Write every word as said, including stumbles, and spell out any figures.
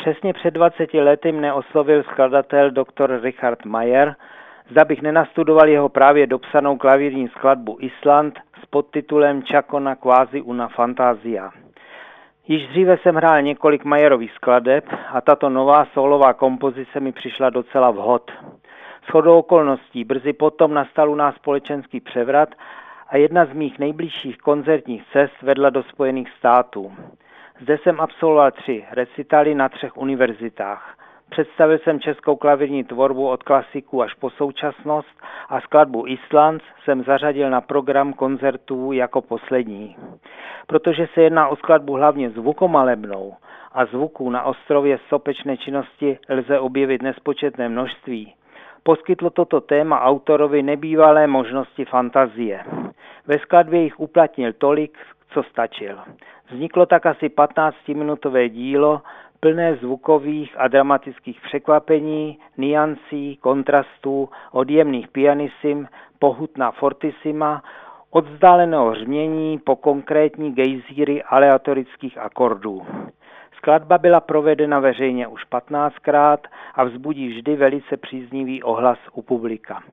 Přesně před dvaceti lety mne oslovil skladatel doktor Richard Mayer, zda bych nenastudoval jeho právě dopsanou klavírní skladbu Island s podtitulem Chacona quasi una fantasia. Již dříve jsem hrál několik Mayerových skladeb a tato nová solová kompozice mi přišla docela vhod. Shodou okolností brzy potom nastal u nás společenský převrat a jedna z mých nejbližších koncertních cest vedla do Spojených států. Zde jsem absolvoval tři recitály na třech univerzitách. Představil jsem českou klavírní tvorbu od klasiků až po současnost a skladbu Islands jsem zařadil na program koncertů jako poslední. Protože se jedná o skladbu hlavně zvukomalebnou a zvuků na ostrově sopečné činnosti lze objevit nespočetné množství, poskytlo toto téma autorovi nebývalé možnosti fantazie. Ve skladbě jich uplatnil tolik, co stačil. Vzniklo tak asi patnáctiminutové dílo, plné zvukových a dramatických překvapení, niancí, kontrastů, od jemných pianissim po hutná fortissima, od vzdáleného hřmění po konkrétní gejzíry aleatorických akordů. Skladba byla provedena veřejně už patnáctkrát a vzbudí vždy velice příznivý ohlas u publika.